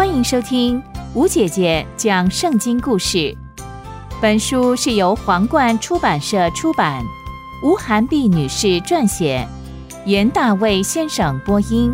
欢迎收听吴姐姐讲圣经故事。本书是由皇冠出版社出版，吴涵碧女士撰写，袁大卫先生播音。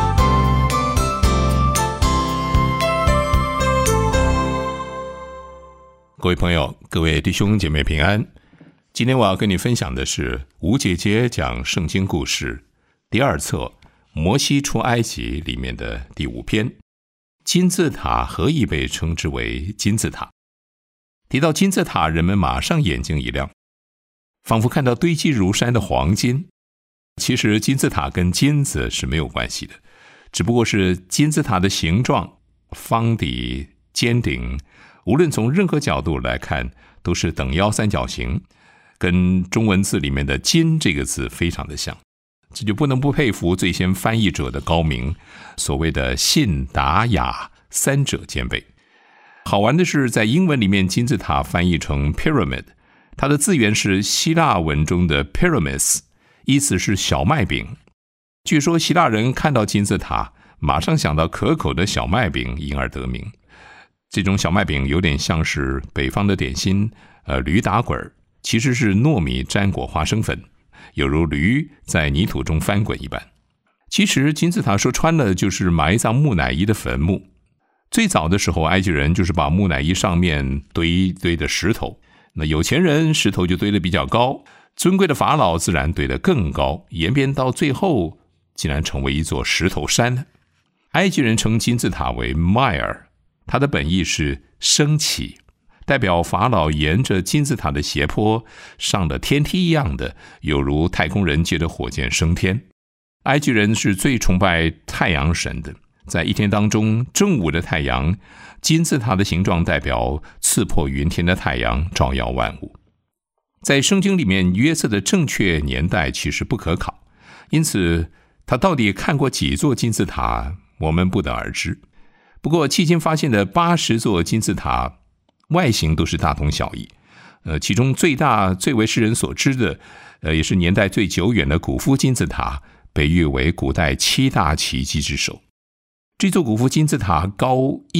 各位朋友，各位弟兄姐妹平安。今天我要跟你分享的是吴姐姐讲圣经故事第二册摩西出埃及里面的第5篇。金字塔何以被称之为金字塔？提到金字塔，人们马上眼睛一亮，仿佛看到堆积如山的黄金。其实金字塔跟金子是没有关系的，只不过是金字塔的形状，方底、尖顶，无论从任何角度来看都是等腰三角形，跟中文字里面的金这个字非常的像。这就不能不佩服最先翻译者的高明，所谓的信达雅三者兼备。好玩的是，在英文里面金字塔翻译成 pyramid， 它的字源是希腊文中的 pyramis， 意思是小麦饼。据说希腊人看到金字塔马上想到可口的小麦饼，因而得名。这种小麦饼有点像是北方的点心驴打滚，其实是糯米沾裹花生粉，有如驴在泥土中翻滚一般。其实金字塔说穿了就是埋葬木乃伊的坟墓。最早的时候，埃及人就是把木乃伊上面堆一堆的石头，那有钱人石头就堆得比较高，尊贵的法老自然堆得更高，演变到最后竟然成为一座石头山。埃及人称金字塔为 Myr， 它的本意是升起，代表法老沿着金字塔的斜坡上了天梯一样的，有如太空人借着火箭升天。埃及人是最崇拜太阳神的，在一天当中，正午的太阳，金字塔的形状代表刺破云天的太阳，照耀万物。在圣经里面，约瑟的正确年代其实不可考，因此他到底看过几座金字塔，我们不得而知。不过迄今发现的80座金字塔外形都是大同小异，其中最大最为世人所知的，也是年代最久远的古夫金字塔，被誉为古代7大奇迹之首。这座古夫金字塔高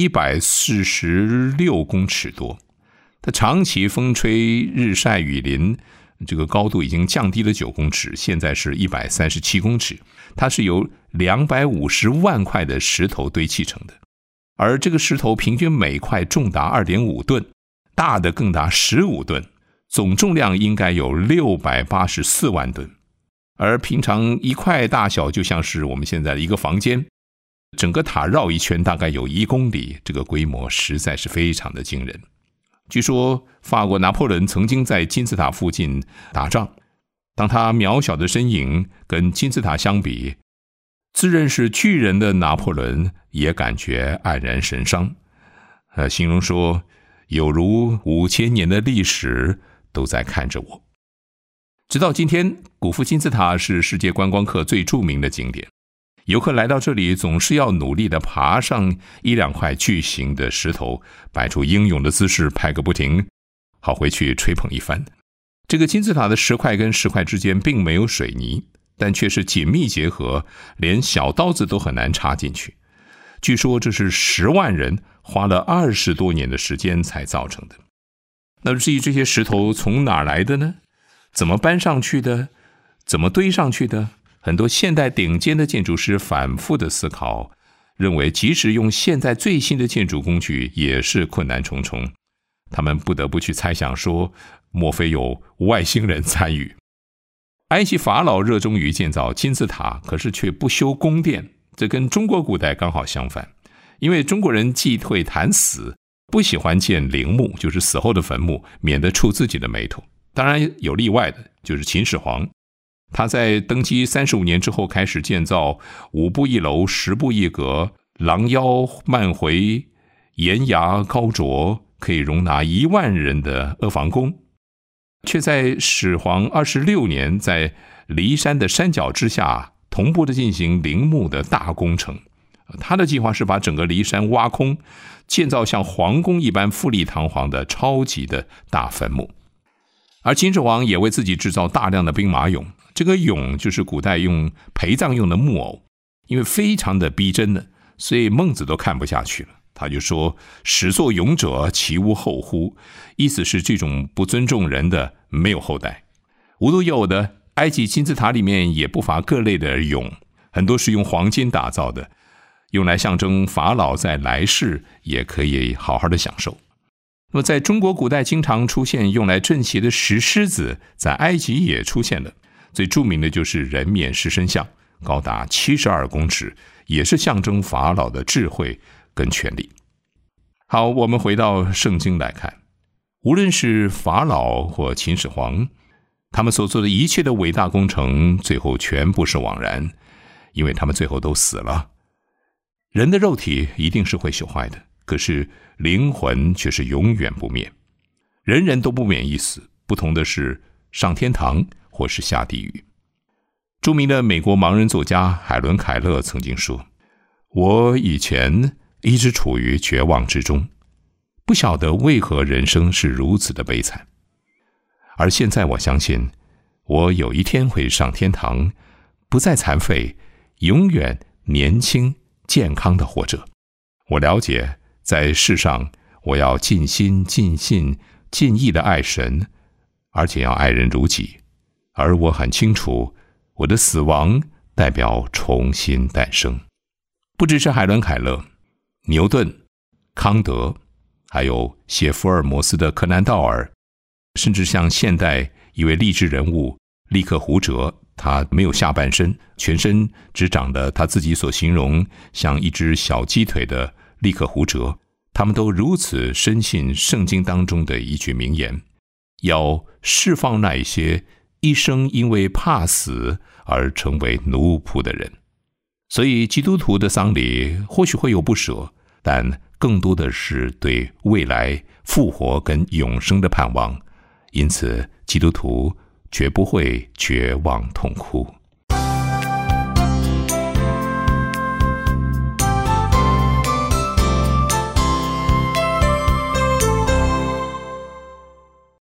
146公尺多，它长期风吹日晒雨淋，这个高度已经降低了9公尺，现在是137公尺。它是由250万块的石头堆砌成的，而这个石头平均每块重达 2.5 吨，大的更达15吨，总重量应该有684万吨。而平常一块大小就像是我们现在的一个房间，整个塔绕一圈大概有1公里，这个规模实在是非常的惊人。据说法国拿破仑曾经在金字塔附近打仗，当他渺小的身影跟金字塔相比，自认是巨人的拿破仑也感觉黯然神伤，形容说有如5000年的历史都在看着我。直到今天，古夫金字塔是世界观光客最著名的景点，游客来到这里总是要努力地爬上1-2块巨型的石头，摆出英勇的姿势拍个不停，好回去吹捧一番。这个金字塔的石块跟石块之间并没有水泥，但却是紧密结合，连小刀子都很难插进去。据说这是10万人花了20多年的时间才造成的。那至于这些石头从哪来的呢？怎么搬上去的？怎么堆上去的？很多现代顶尖的建筑师反复的思考，认为即使用现在最新的建筑工具也是困难重重。他们不得不去猜想说，莫非有外星人参与？埃及法老热衷于建造金字塔，可是却不修宫殿，这跟中国古代刚好相反。因为中国人忌讳谈死，不喜欢建陵墓，就是死后的坟墓，免得触自己的眉头。当然有例外的，就是秦始皇，他在登基35年之后开始建造5步1楼、10步1阁、廊腰漫回、檐牙高卓，可以容纳1万人的阿房宫，却在始皇26年在骊山的山脚之下同步的进行陵墓的大工程。他的计划是把整个骊山挖空，建造像皇宫一般富丽堂皇的超级的大坟墓。而秦始皇也为自己制造大量的兵马俑，这个俑就是古代用陪葬用的木偶，因为非常的逼真的，所以孟子都看不下去了。 他就说始作俑者其无后乎，意思是这种不尊重人的没有后代。无独有的，埃及金字塔里面也不乏各类的俑，很多是用黄金打造的，用来象征法老在来世也可以好好的享受。那么在中国古代经常出现用来镇邪的石狮子，在埃及也出现了。最著名的就是人面狮身像，高达72公尺，也是象征法老的智慧跟权力。好，我们回到圣经来看，无论是法老或秦始皇，他们所做的一切的伟大工程，最后全部是枉然，因为他们最后都死了。人的肉体一定是会朽坏的，可是灵魂却是永远不灭。人人都不免一死，不同的是上天堂或是下地狱。著名的美国盲人作家海伦·凯勒曾经说，我以前一直处于绝望之中，不晓得为何人生是如此的悲惨。而现在我相信，我有一天会上天堂，不再残废，永远年轻健康的活着。我了解，在世上我要尽心尽性尽意的爱神，而且要爱人如己。而我很清楚，我的死亡代表重新诞生。不只是海伦·凯勒，牛顿、康德，还有写福尔摩斯的柯南·道尔，甚至像现代一位励志人物利克胡哲，他没有下半身，全身只长得他自己所形容像一只小鸡腿的利克胡哲，他们都如此深信圣经当中的一句名言，要释放那一些一生因为怕死而成为奴仆的人。所以基督徒的丧礼或许会有不舍，但更多的是对未来复活跟永生的盼望，因此基督徒绝不会绝望痛哭。